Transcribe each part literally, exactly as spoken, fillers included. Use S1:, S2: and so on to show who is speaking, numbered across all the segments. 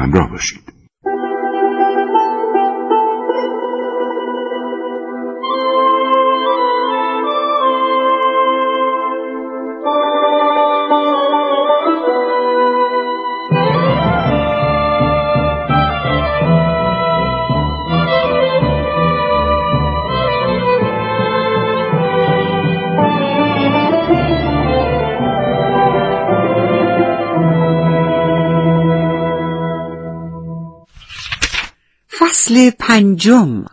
S1: همراه باشید.
S2: فصل پنجم.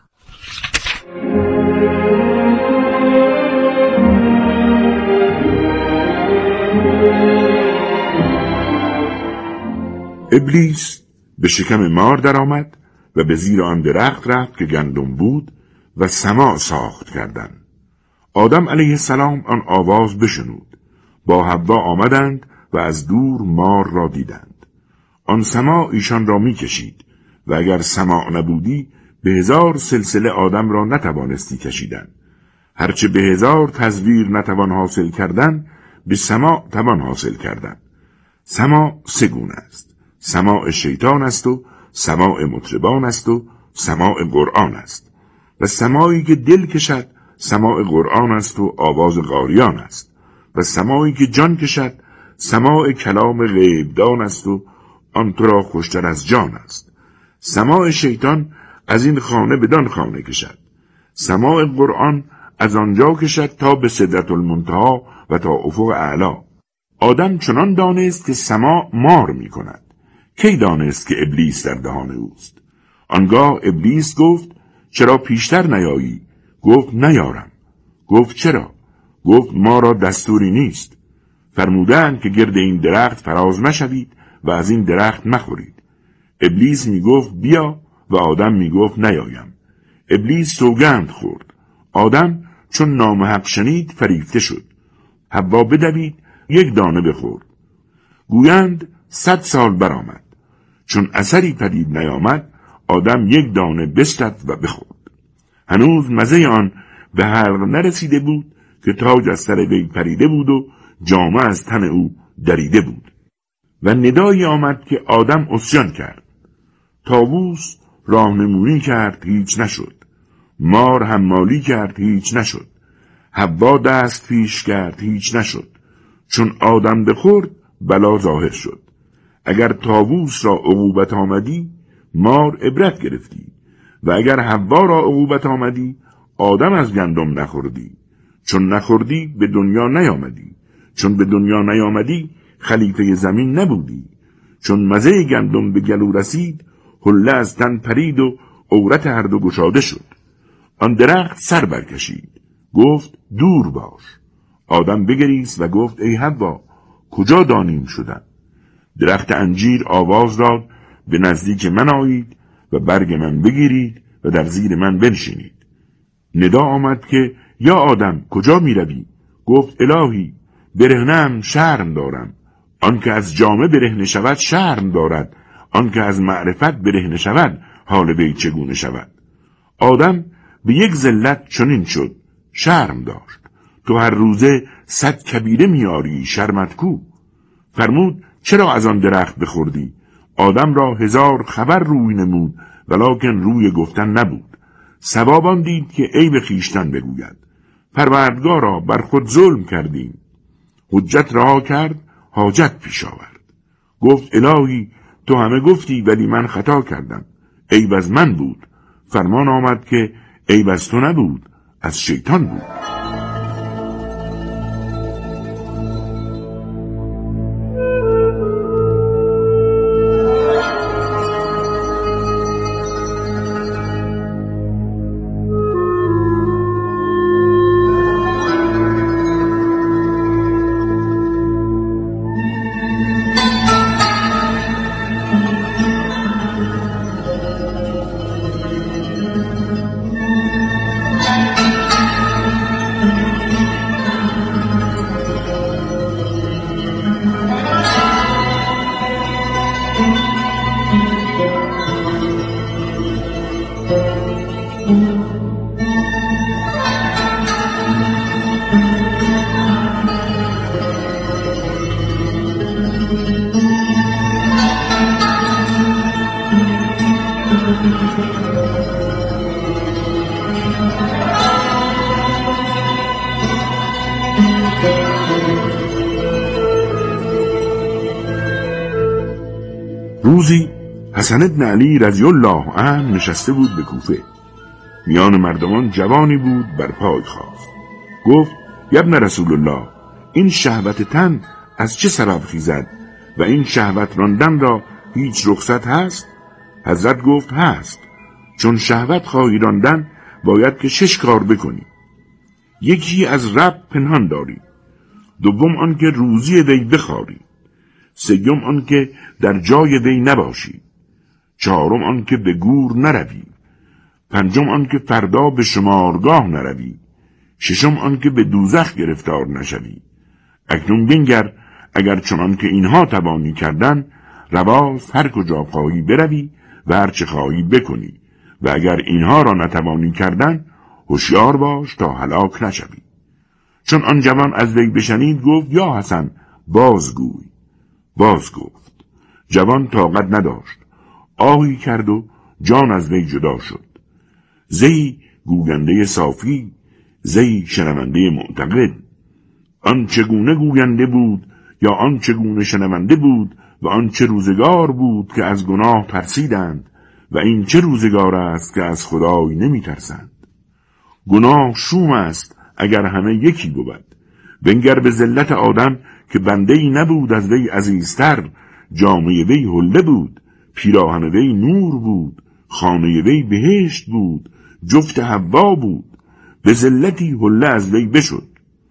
S1: ابلیس به شکم مار درآمد و به زیر آن درخت رفت که گندم بود و سماع ساخت کردند. آدم علیه السلام آن آواز بشنود. با حوا آمدند و از دور مار را دیدند. آن سماع ایشان را می کشید و اگر سماع نبودی به هزار سلسله آدم را نتوانستی کشیدن. هرچه به هزار تزویر نتوان حاصل کردن به سماع توان حاصل کردن. سماع سه گونه است. سماع شیطان است و سماع مطربان است و سماع قرآن است. و سماعی که دل کشد سماع قرآن است و آواز قاریان است. و سماعی که جان کشد سماع کلام غیبدان است و آن تو را خوشتر از جان است. سماع شیطان از این خانه بدان خانه کشد. سماع قرآن از آنجا کشد تا به سدرة المنتهی و تا افق اعلی. آدم چنان دانست که سماع مار می کند. کی دانست که ابلیس در دهان اوست؟ آنگاه ابلیس گفت چرا پیشتر نیایی؟ گفت نیارم. گفت چرا؟ گفت ما را دستوری نیست. فرمودند که گرد این درخت فراز مشوید و از این درخت مخورید. ابلیس می گفت بیا و آدم می گفت نیایم. ابلیس سوگند خورد. آدم چون نام حق شنید فریفته شد. حوا بدوید یک دانه بخورد. گویند صد سال برآمد. چون اثری پدید نیامد آدم یک دانه بستد و بخورد. هنوز مزه آن به حلق نرسیده بود که تاج از سر وی پریده بود و جامه از تن او دریده بود. و ندایی آمد که آدم عصیان کرد. طاووس راهنمایی کرد هیچ نشد. مار حمالی کرد هیچ نشد. حوا دست پیش کرد هیچ نشد. چون آدم بخورد بلا ظاهر شد. اگر طاووس را عقوبت آمدی مار عبرت گرفتی و اگر حوا را عقوبت آمدی آدم از گندم نخوردی. چون نخوردی به دنیا نیامدی. چون به دنیا نیامدی خلیفه زمین نبودی. چون مزه گندم به گلو رسید حله از تن پرید و عورت هر دو گشاده شد. آن درخت سر برکشید. گفت دور باش. آدم بگریست و گفت ای حوا کجا دانیم شدن؟ درخت انجیر آواز داد به نزدیک من آیید و برگ من بگیرید و در زیر من بنشینید. ندا آمد که یا آدم کجا می روی؟ گفت الهی برهنم شرم دارم. آن که از جامه برهنه شود شرم دارد. آن که از معرفت برهنه شود حال وی چگونه شود؟ آدم به یک ذلت چنین شد. شرم داشت. تو هر روزه صد کبیره میاری شرمت کو؟ فرمود چرا از آن درخت بخوردی؟ آدم را هزار خبر روی نمود ولکن روی گفتن نبود. ثواب آن دید که عیب خویشتن بگوید. پروردگارا بر خود ظلم کردیم. حجت رها کرد حاجت پیش آورد. گفت الهی تو همه گفتی ولی من خطا کردم. عیب از من بود. فرمان آمد که عیب از تو نبود از شیطان بود. روزی حسن بن علی رضی الله عنه نشسته بود به کوفه. میان مردمان جوانی بود بر پای خاست. گفت: ابن رسول الله، این شهوت تن از چه سبب خیزد و این شهوت راندن را هیچ رخصت هست؟ حضرت گفت: هست. چون شهوت خواهی راندن باید که شش کار بکنی. یکی از رب پنهان داری، دوم آن که روزی وی بخواری، سوم آن که در جای وی نباشی، چهارم آن که به گور نروی، پنجم آن که فردا به شمارگاه نروی، ششم آن که به دوزخ گرفتار نشوی. اکنون بنگر اگر چنان که اینها توانی کردن، رواز هر کجا خواهی بروی و هر چه خواهی بکنی، و اگر اینها را نتوانی کردن، هوشیار باش تا هلاک نشوی. چون آن جوان از وی بشنید گفت: یا حسن، بازگوی. باز گفت. جوان طاقت نداشت، آهی کرد و جان از وی جدا شد. زی گوینده صافی، زی شنونده معتقد. آن چگونه گوینده بود یا آن چگونه شنونده بود و آن چه روزگار بود که از گناه ترسیدند و این چه روزگار است که از خدای نمی ترسند. گناه شوم است اگر همه یکی بود. بنگر به ذلت آدم که بنده ای نبود از وی عزیزتر، جامه وی حله بود، پیراهن وی نور بود، خانه وی بهشت بود، جفت حوا بود، به ذلتی حله از وی بشد.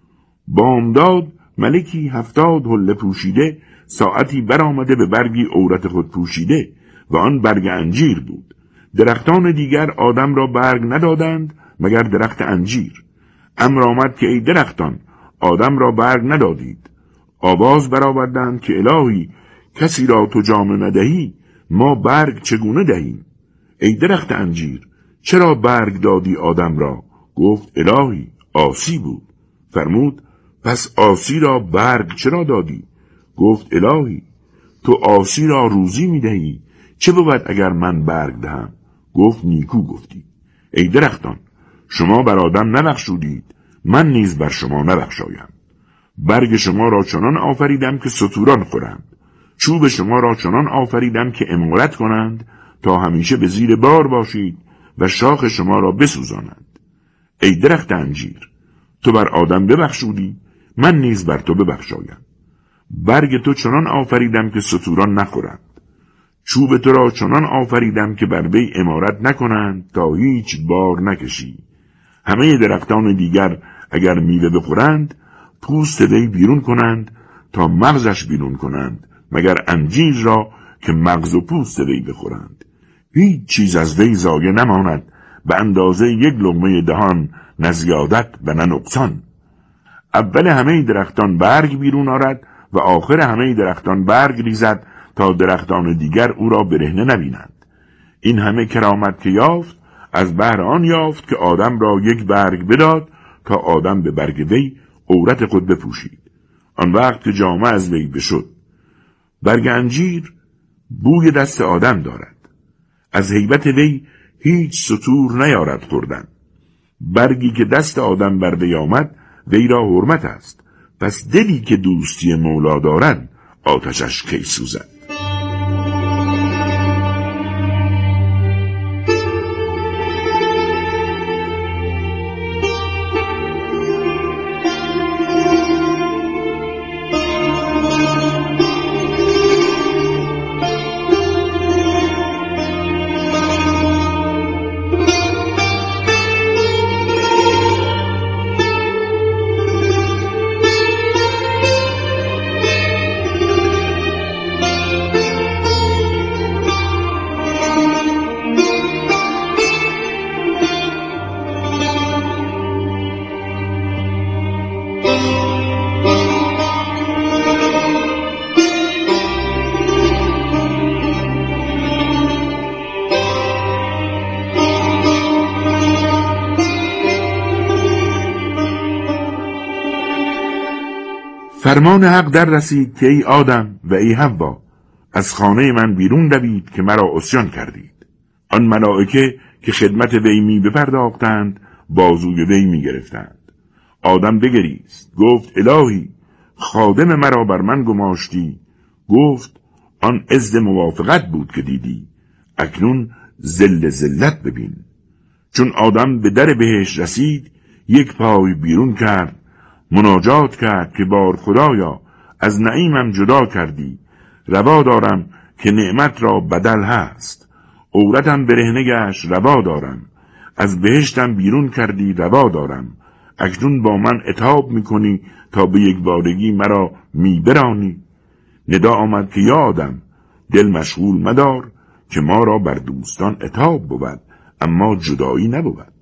S1: بامداد ملکی هفتاد حله پوشیده ساعتی برآمده به برگی عورت خود پوشیده و آن برگ انجیر بود. درختان دیگر آدم را برگ ندادند مگر درخت انجیر. امر آمد که ای درختان، آدم را برگ ندادید. آواز برآوردند که الهی، کسی را تو جام ندهی ما برگ چگونه دهیم؟ ای درخت انجیر، چرا برگ دادی آدم را؟ گفت: الهی، عاصی بود. فرمود: پس عاصی را برگ چرا دادی؟ گفت: الهی، تو عاصی را روزی می دهی، چه بود اگر من برگ دهم؟ گفت: نیکو گفتی. ای درختان، شما بر آدم نبخشودید، من نیز بر شما نبخشایم. برگ شما را چنان آفریدم که ستوران خورند، چوب شما را چنان آفریدم که امارت کنند تا همیشه به زیر بار باشید و شاخ شما را بسوزانند. ای درخت انجیر، تو بر آدم ببخشودی، من نیز بر تو ببخشایم. برگ تو چنان آفریدم که ستوران نخورند، چوب تو را چنان آفریدم که بر وی امارت نکنند تا هیچ بار نکشی. همه درختان دیگر اگر میوه بخورند، پوست وی بیرون کنند تا مغزش بیرون کنند، مگر انجیر را که مغز و پوست وی بخورند. هیچ چیز از وی ضایع نماند به اندازه یک لقمه دهان، نه زیادت و نه نقصان. اول همه درختان برگ بیرون آرد و آخر همه درختان برگ ریزد تا درختان دیگر او را برهنه نبینند. این همه کرامت که یافت، از بهر آن یافت که آدم را یک برگ بداد تا آدم به برگ وی عورت خود بپوشید. آن وقت که جامه از وی بشد. برگ انجیر بوی دست آدم دارد، از هیبت وی هیچ ستور نیارد خوردن. برگی که دست آدم بر وی آمد وی را حرمت است، پس دلی که دوستی مولا دارد آتشش کی سوزد. فرمان حق در رسید که ای آدم و ای حوا، از خانه من بیرون دوید که مرا عصیان کردید. آن ملائکه که خدمت وی می بپرداختند بازوی وی می گرفتند. آدم بگریست، گفت الهی خادم مرا بر من گماشتی. گفت آن عز موافقت بود که دیدی، اکنون ذل ذلت ببین. چون آدم به در بهشت رسید یک پای بیرون کرد، مناجات کرد که بار خدایا از نعیمم جدا کردی، روا دارم که نعمت را بدل هست. عورتم برهنه گشت، روا دارم، از بهشتم بیرون کردی، روا دارم. اکنون با من عتاب میکنی تا به یک بارگی مرا میبرانی. ندا آمد که یا آدم دل مشغول مدار، که ما را بر دوستان عتاب بود اما جدایی نبود.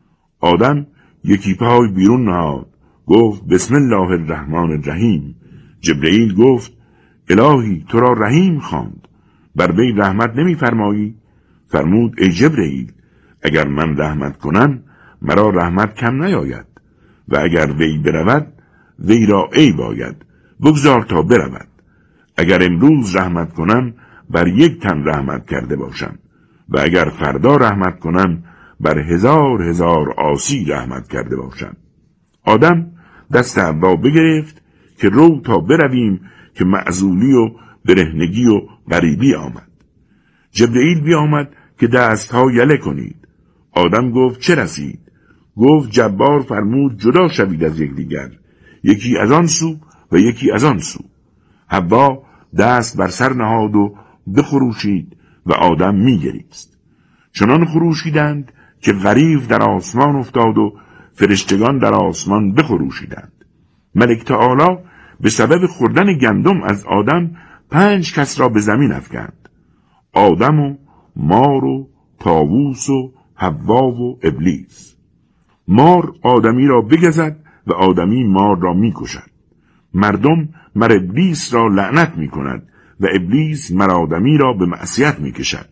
S1: آدم یکی پای بیرون نهاد، گفت بسم الله الرحمن الرحیم. جبرئیل گفت الهی تو را رحیم خواند، بر وی رحمت نمی فرمایی؟ فرمود ای جبرئیل اگر من رحمت کنم مرا رحمت کم نیاید، و اگر وی برود وی را ای باید، بگذار تا برود. اگر امروز رحمت کنم بر یک تن رحمت کرده باشم، و اگر فردا رحمت کنم بر هزار هزار عاصی رحمت کرده باشم. آدم دست حوا بگرفت که رو تا برویم که معزولی و برهنگی و غریبی آمد. جبرئیل بی آمد که دستها یله کنید. آدم گفت چه رسید؟ گفت جبار فرمود جدا شوید از یکدیگر، یکی از آن سو و یکی از آن سو. حوا دست بر سر نهاد و بخروشید و آدم می گریست. چنان خروشیدند که غریو در آسمان افتاد و فرشتگان در آسمان بخروشیدند. ملک تعالی به سبب خوردن گندم از آدم پنج کس را به زمین افکند: آدم و مار و طاووس و حوا و ابلیس. مار آدمی را بگزد و آدمی مار را می کشد. مردم مر ابلیس را لعنت می کند و ابلیس مر آدمی را به معصیت می کشد.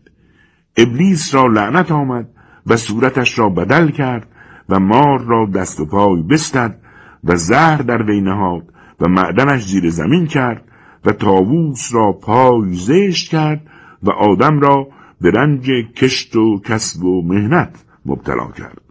S1: ابلیس را لعنت آمد و صورتش را بدل کرد و مار را دست و پای بستد و زهر در وی نهاد و معدنش زیر زمین کرد و طاووس را پای زشت کرد و آدم را به رنج کشت و کسب و مهنت مبتلا کرد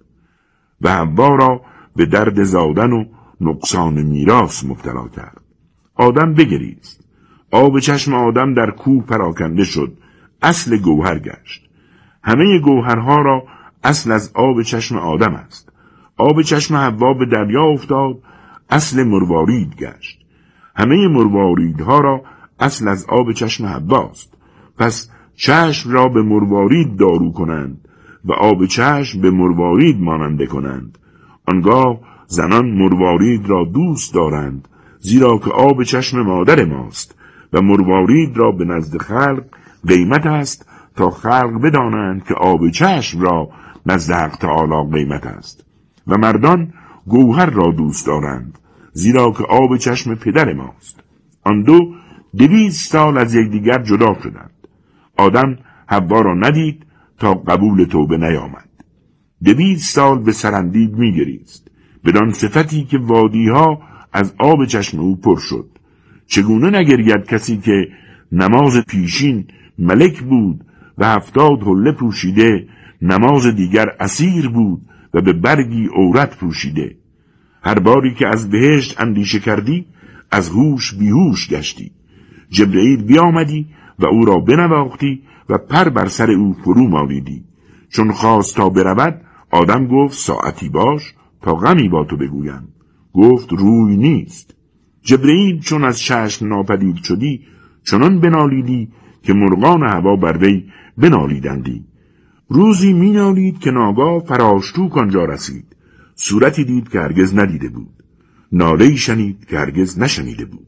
S1: و حوا را به درد زادن و نقصان میراث مبتلا کرد. آدم بگریست. آب چشم آدم در کوه پراکنده شد، اصل گوهر گشت. همه گوهرها را اصل از آب چشم آدم است. آب چشم حوا به دریا افتاد، اصل مروارید گشت. همه مرواریدها را اصل از آب چشم حواست. پس چشم را به مروارید دارو کنند و آب چشم به مروارید ماننده کنند. آنگاه زنان مروارید را دوست دارند، زیرا که آب چشم مادر ماست و مروارید را به نزد خلق قیمت است تا خلق بدانند که آب چشم را نزد حق تعالی قیمت است. و مردان گوهر را دوست دارند، زیرا که آب چشم پدر ماست. آن دو دویست سال از یکدیگر جدا شدند. آدم حوا را ندید تا قبول توبه نیامد. دویست سال به سرندید می گریست، بدان صفتی که وادیها از آب چشم او پر شد. چگونه نگرید کسی که نماز پیشین ملک بود و هفتاد حله پوشیده، نماز دیگر اسیر بود و به برگی عورت پوشیده. هر باری که از بهشت اندیشه کردی از هوش بیهوش گشتی. جبرئیل بیامدی و او را بنواختی و پر بر سر او فرو مالیدی. چون خواست تا برود، آدم گفت ساعتی باش تا غمی با تو بگویم. گفت روی نیست. جبرئیل چون از چشم ناپدید شدی چنان بنالیدی که مرغان هوا بر وی بنالیدندی. روزی می نالید که ناگاه فراشتوک آنجا رسید. صورتی دید که هرگز ندیده بود، ناله‌ای شنید که هرگز نشنیده بود.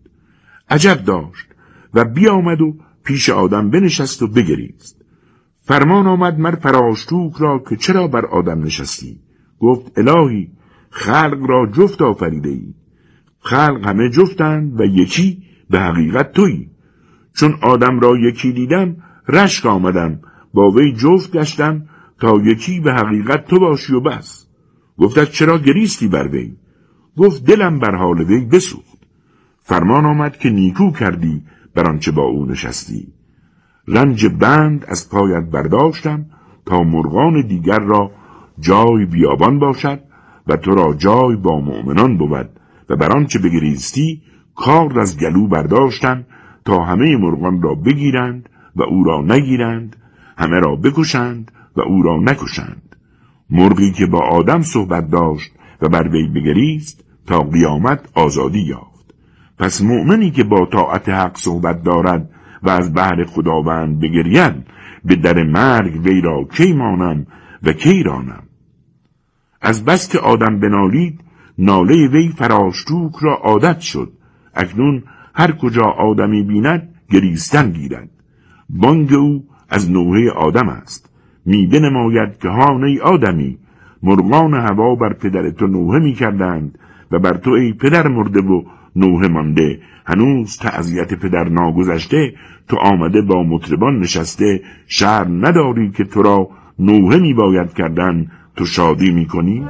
S1: عجب داشت و بیامد و پیش آدم بنشست و بگریست. فرمان آمد مر فراشتوک را که چرا بر آدم نشستی؟ گفت الهی خلق را جفت آفریده ای. خلق همه جفتند و یکی به حقیقت تویی. چون آدم را یکی دیدم رشک آمدم، با وی جفت گشتم تا یکی به حقیقت تو باشی و بس. گفتش چرا گریستی بر وی؟ گفت دلم بر حال وی بسوخت. فرمان آمد که نیکو کردی بر آنچه با او نشستی. رنج بند از پایت برداشتم تا مرغان دیگر را جای بیابان باشد و تو را جای با مؤمنان بود و بر آنچه بگریستی کار از گلو برداشتند تا همه مرغان را بگیرند و او را نگیرند، همه را بکشند و او را نکشند. مرغی که با آدم صحبت داشت و بر وی بگریست تا قیامت آزادی یافت. پس مؤمنی که با طاعت حق صحبت دارد و از بهر خداوند بگرید، به در مرگ وی را کی مانم و کی رانم. از بس که آدم بنالید، ناله وی فراشتوک را عادت شد. اکنون هر کجا آدمی بیند گریستن گیرد. بانگ او از نوحه آدم است. می بنماید که هان ای آدمی، مرغان هوا بر پدر تو نوحه می کردند و بر تو ای پدر مرده و نوحه مانده. هنوز تعزیت پدر ناگذشته، تو آمده با مطربان نشسته. شرم نداری که تو را نوحه می باید کردن، تو شادی می کنی؟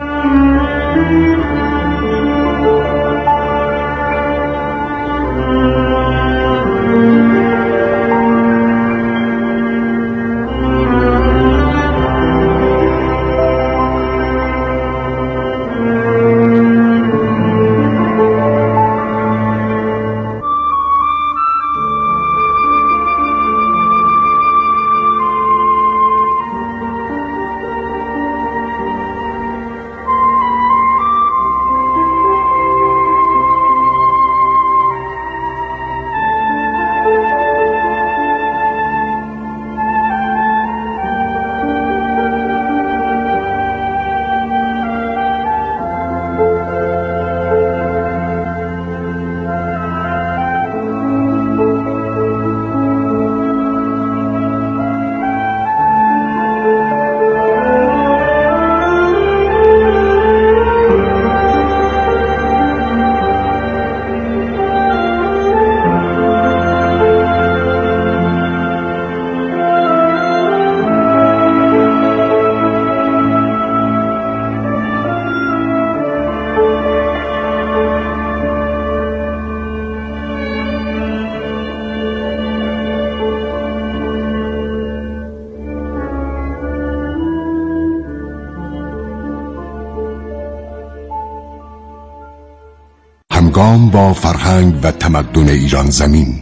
S3: همگام با فرهنگ و تمدن ایران زمین.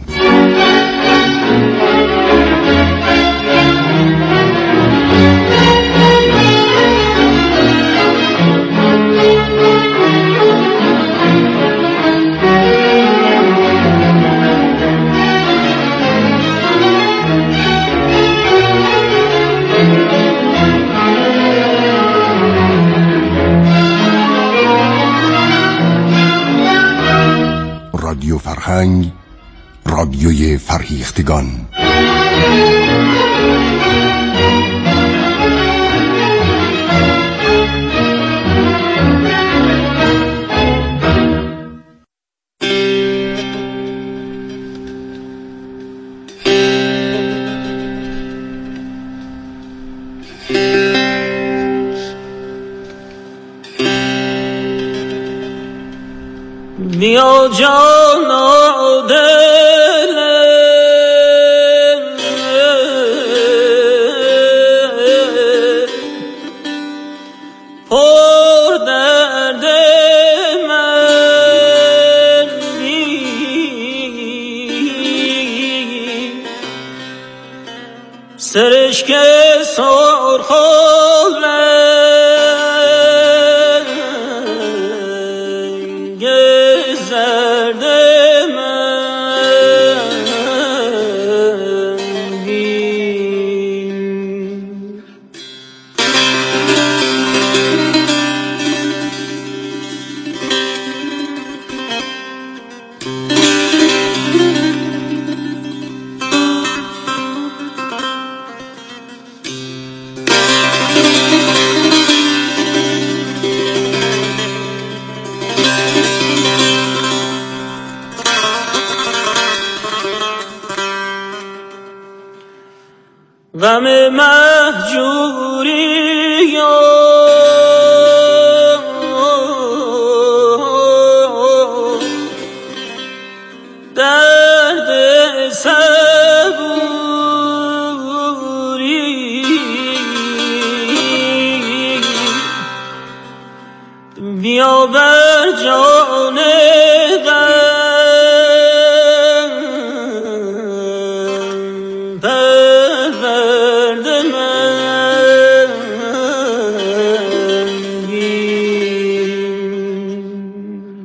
S3: رادیو فرهنگ، رادیوی فرهیختگان.
S4: بیا جانا دل پر درد من بی سرشک سرخ غم مهجوری درد صبوری بیا بر جان غم پرورد من بین.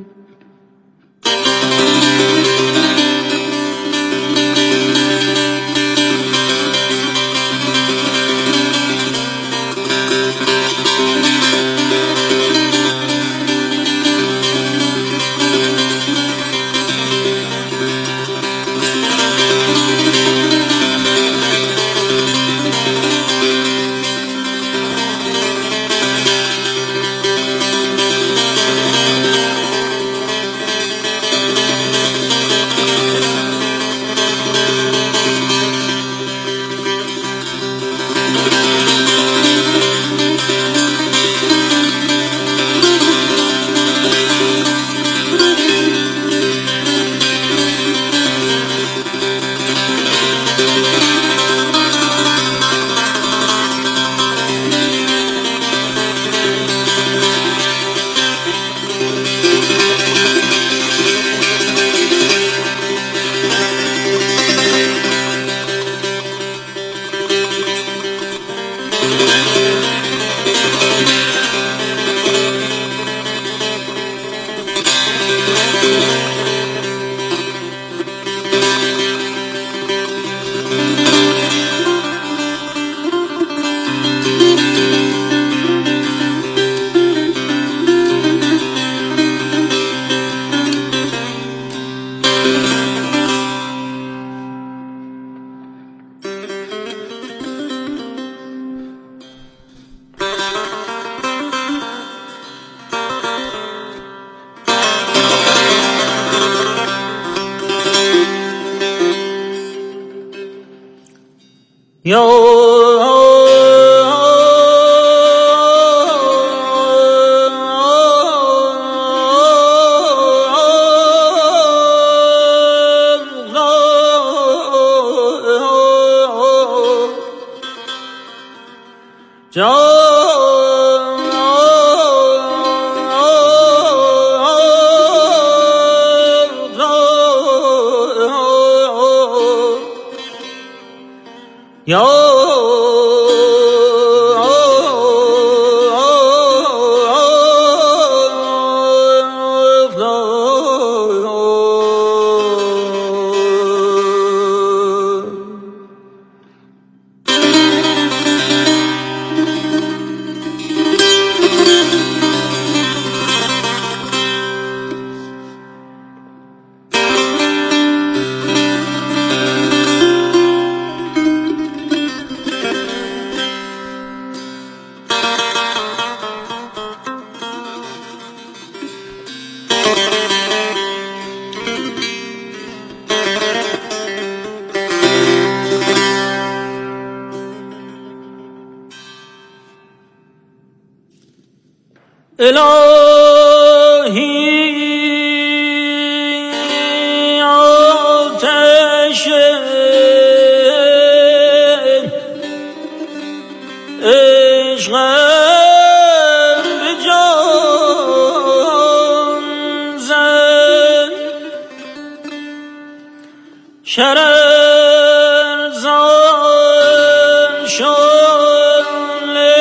S4: یا الهی آتش عشقم به جان زن، شرر زان شعله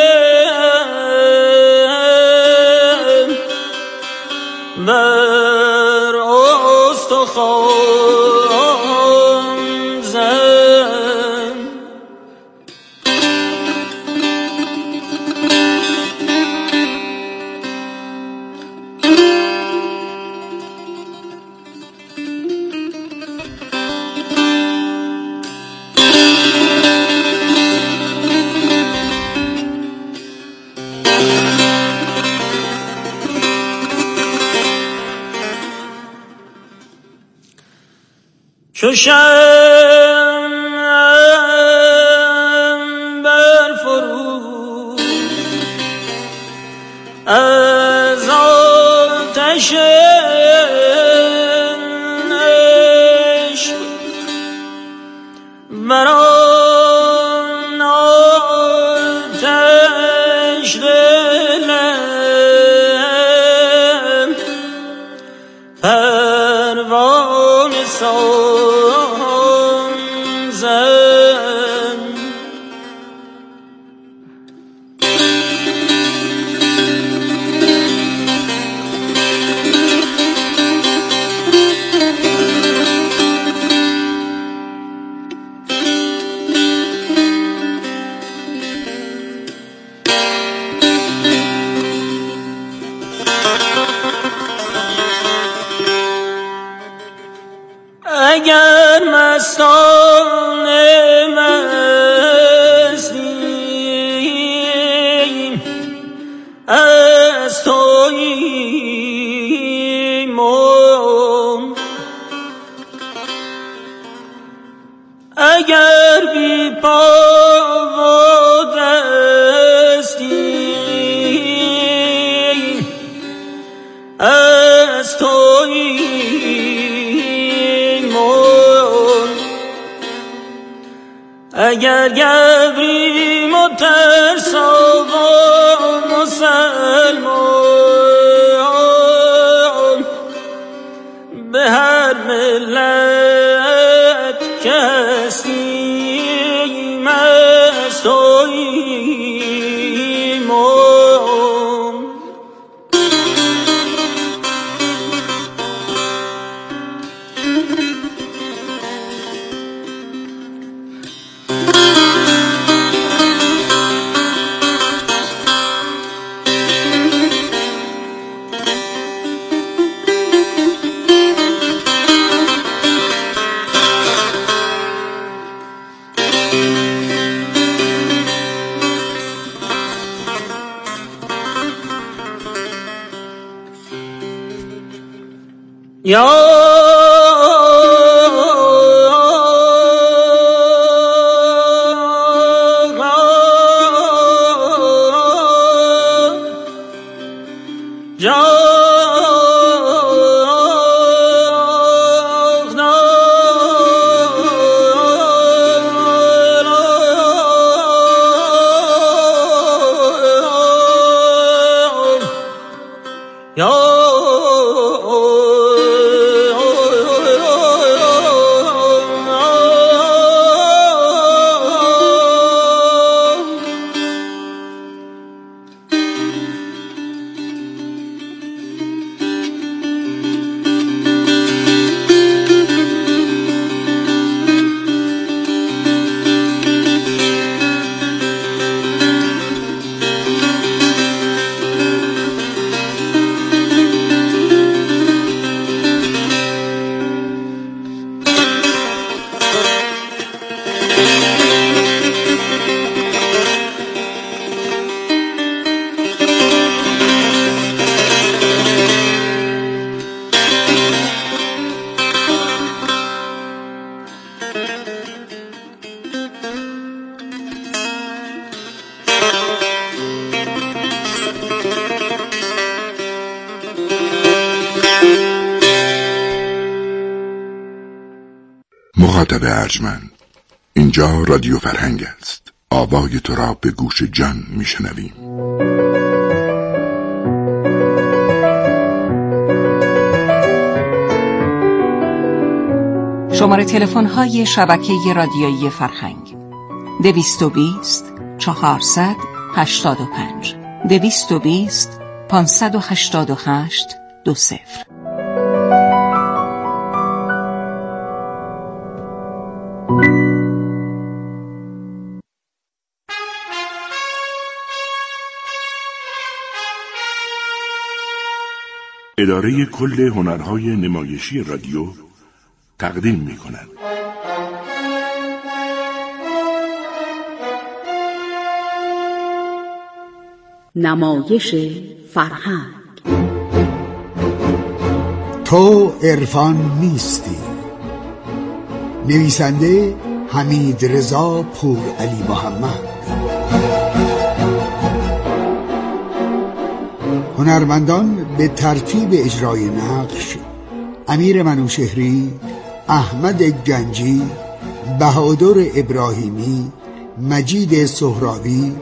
S4: بر استخوان زن. چو شمع بر فرو از آتش عشق بر آن آتش دلم اگر گبری مترسا و مسلمان به هر ملت کسی مستویم یا
S1: مخاطب ارجمند، اینجا رادیو فرهنگ است. آوای تو را به گوش جان میشنویم.
S2: شماره تلفن های شبکه رادیویی فرهنگ: دویست و بیست چهارصد هشتاد و پنج دویست و بیست پانصد و هشتاد و هشت دو صفر.
S1: اداره کل هنرهای نمایشی رادیو تقدیم می کند.
S5: نمایش فرهنگ.
S6: تو عرفان نیستی. نویسنده حمید رضا پور علی محمد. هنرمندان به ترتیب اجرای نقش: امیر منوشهری، احمد گنجی، بهادر ابراهیمی، مجید سهراوی،